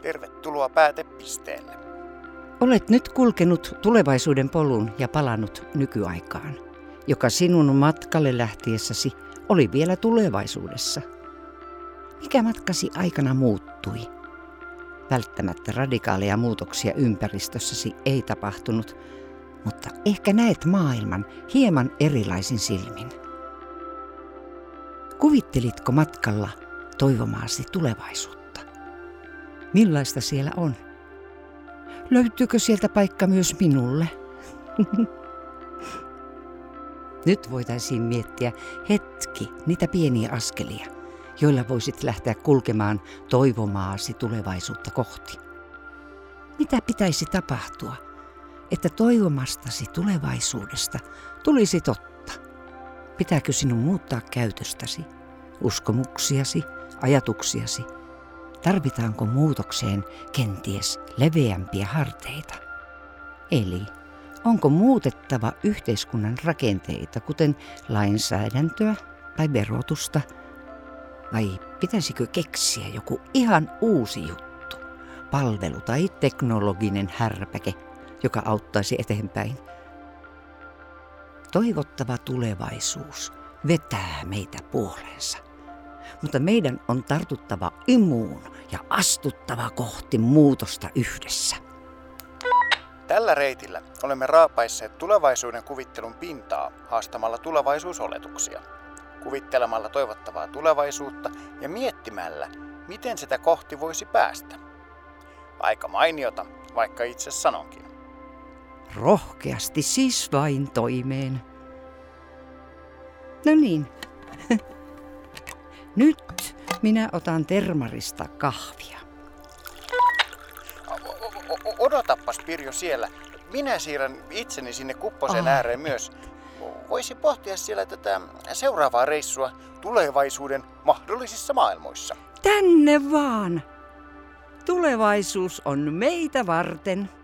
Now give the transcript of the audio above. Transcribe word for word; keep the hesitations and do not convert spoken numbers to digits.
Tervetuloa päätepisteelle. Olet nyt kulkenut tulevaisuuden polun ja palannut nykyaikaan, joka sinun matkalle lähtiessäsi oli vielä tulevaisuudessa. Mikä matkasi aikana muuttui? Välttämättä radikaaleja muutoksia ympäristössäsi ei tapahtunut, mutta ehkä näet maailman hieman erilaisin silmin. Kuvittelitko matkalla toivomaasi tulevaisuutta? Millaista siellä on? Löytyykö sieltä paikka myös minulle? Nyt voitaisiin miettiä hetki niitä pieniä askelia, joilla voisit lähteä kulkemaan toivomaasi tulevaisuutta kohti. Mitä pitäisi tapahtua, että toivomastasi tulevaisuudesta tulisi totta? Pitääkö sinun muuttaa käytöstäsi, uskomuksiasi, ajatuksiasi? Tarvitaanko muutokseen kenties leveämpiä harteita? Eli onko muutettava yhteiskunnan rakenteita, kuten lainsäädäntöä tai verotusta? Vai pitäisikö keksiä joku ihan uusi juttu, palvelu tai teknologinen härpäke, joka auttaisi eteenpäin? Toivottava tulevaisuus vetää meitä puoleensa. Mutta meidän on tartuttava imuun ja astuttava kohti muutosta yhdessä. Tällä reitillä olemme raapaisseet tulevaisuuden kuvittelun pintaa haastamalla tulevaisuusoletuksia, kuvittelemalla toivottavaa tulevaisuutta ja miettimällä, miten sitä kohti voisi päästä. Aika mainiota, vaikka itse sanonkin. Rohkeasti siis vain toimeen. No niin. Nyt minä otan termarista kahvia. Odotappas Pirjo siellä. Minä siirrän itseni sinne kupposen Oh. ääreen myös. Voisi pohtia siellä tätä seuraavaa reissua tulevaisuuden mahdollisissa maailmoissa. Tänne vaan! Tulevaisuus on meitä varten.